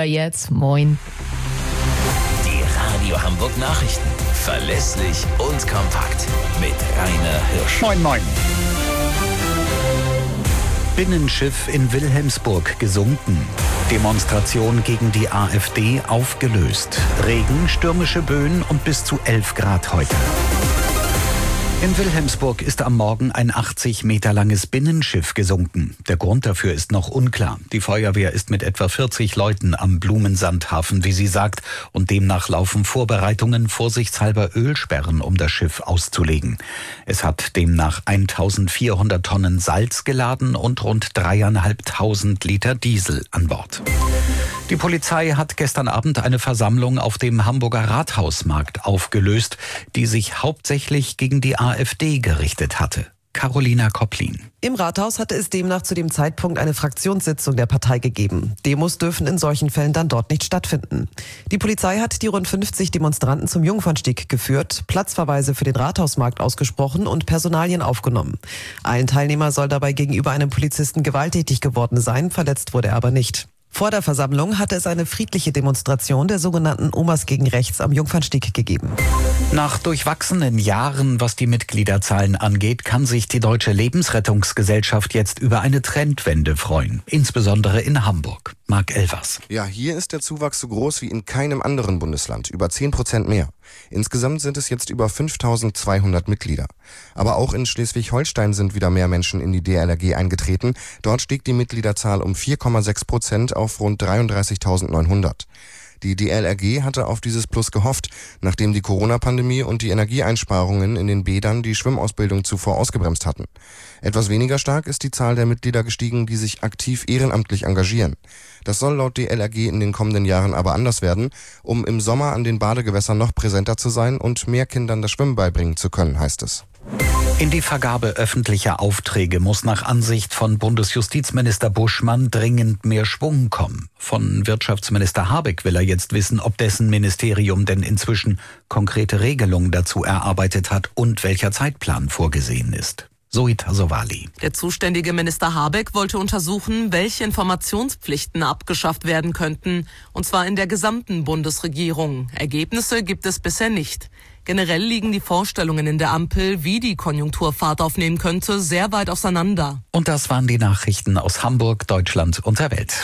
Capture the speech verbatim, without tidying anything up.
jetzt. Moin. Die Radio Hamburg Nachrichten. Verlässlich und kompakt. Mit Rainer Hirsch. Moin, moin. Binnenschiff in Wilhelmsburg gesunken. Demonstration gegen die AfD aufgelöst. Regen, stürmische Böen und bis zu elf Grad heute. In Wilhelmsburg ist am Morgen ein achtzig Meter langes Binnenschiff gesunken. Der Grund dafür ist noch unklar. Die Feuerwehr ist mit etwa vierzig Leuten am Blumensandhafen, wie sie sagt, und demnach laufen Vorbereitungen, vorsichtshalber Ölsperren, um das Schiff auszulegen. Es hat demnach eintausendvierhundert Tonnen Salz geladen und rund dreieinhalbtausend Liter Diesel an Bord. Die Polizei hat gestern Abend eine Versammlung auf dem Hamburger Rathausmarkt aufgelöst, die sich hauptsächlich gegen die AfD gerichtet hatte. Carolina Kopplin. Im Rathaus hatte es demnach zu dem Zeitpunkt eine Fraktionssitzung der Partei gegeben. Demos dürfen in solchen Fällen dann dort nicht stattfinden. Die Polizei hat die rund fünfzig Demonstranten zum Jungfernstieg geführt, Platzverweise für den Rathausmarkt ausgesprochen und Personalien aufgenommen. Ein Teilnehmer soll dabei gegenüber einem Polizisten gewalttätig geworden sein, verletzt wurde er aber nicht. Vor der Versammlung hatte es eine friedliche Demonstration der sogenannten Omas gegen Rechts am Jungfernstieg gegeben. Nach durchwachsenen Jahren, was die Mitgliederzahlen angeht, kann sich die Deutsche Lebensrettungsgesellschaft jetzt über eine Trendwende freuen. Insbesondere in Hamburg. Marc Elvers. Ja, hier ist der Zuwachs so groß wie in keinem anderen Bundesland. Über zehn Prozent mehr. Insgesamt sind es jetzt über fünftausendzweihundert Mitglieder. Aber auch in Schleswig-Holstein sind wieder mehr Menschen in die D L R G eingetreten. Dort stieg die Mitgliederzahl um vier Komma sechs Prozent auf rund dreiunddreißigtausendneunhundert. Die D L R G hatte auf dieses Plus gehofft, nachdem die Corona-Pandemie und die Energieeinsparungen in den Bädern die Schwimmausbildung zuvor ausgebremst hatten. Etwas weniger stark ist die Zahl der Mitglieder gestiegen, die sich aktiv ehrenamtlich engagieren. Das soll laut D L R G in den kommenden Jahren aber anders werden, um im Sommer an den Badegewässern noch präsenter zu sein und mehr Kindern das Schwimmen beibringen zu können, heißt es. In die Vergabe öffentlicher Aufträge muss nach Ansicht von Bundesjustizminister Buschmann dringend mehr Schwung kommen. Von Wirtschaftsminister Habeck will er jetzt wissen, ob dessen Ministerium denn inzwischen konkrete Regelungen dazu erarbeitet hat und welcher Zeitplan vorgesehen ist. Zoe Tassovali. Der zuständige Minister Habeck wollte untersuchen, welche Informationspflichten abgeschafft werden könnten, und zwar in der gesamten Bundesregierung. Ergebnisse gibt es bisher nicht. Generell liegen die Vorstellungen in der Ampel, wie die Konjunktur Fahrt aufnehmen könnte, sehr weit auseinander. Und das waren die Nachrichten aus Hamburg, Deutschland und der Welt.